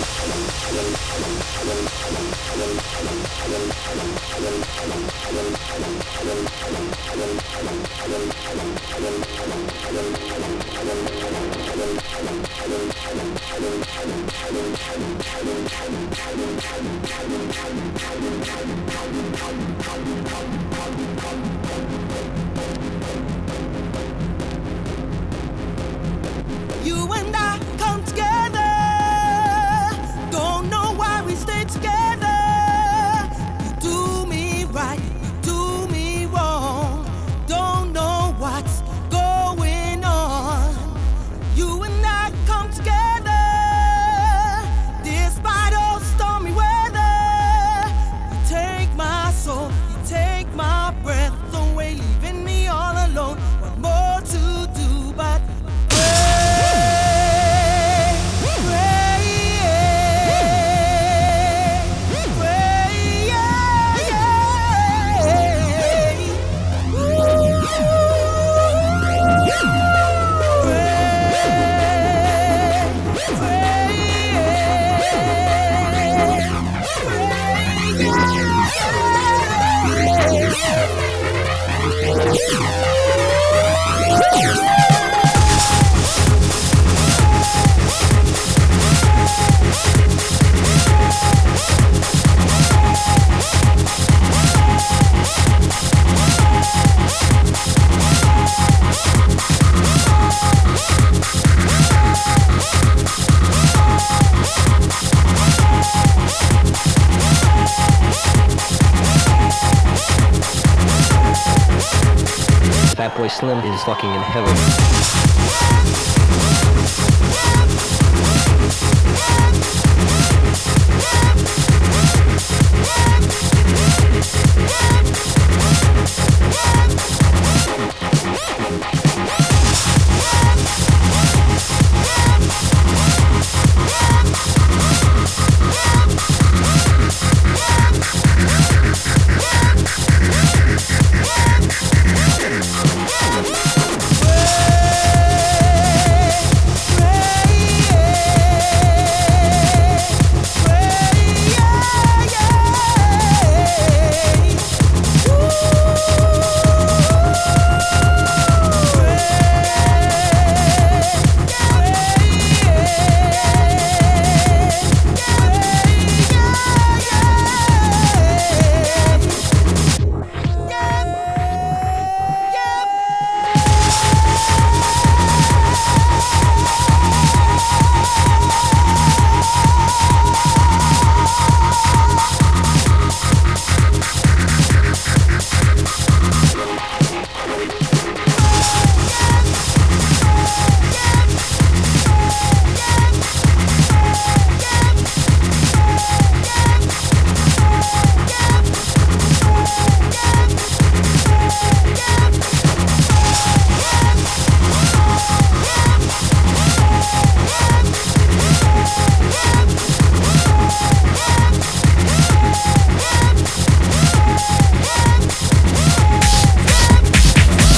You and I come together. Don't know why we stay together. You do me right, you do me wrong. Don't know what's going on. You and I come together. Despite all stormy weather. You take my soul, you take my breath away, leaving me all alone. What more to do but Fatboy Slim is fucking in heaven.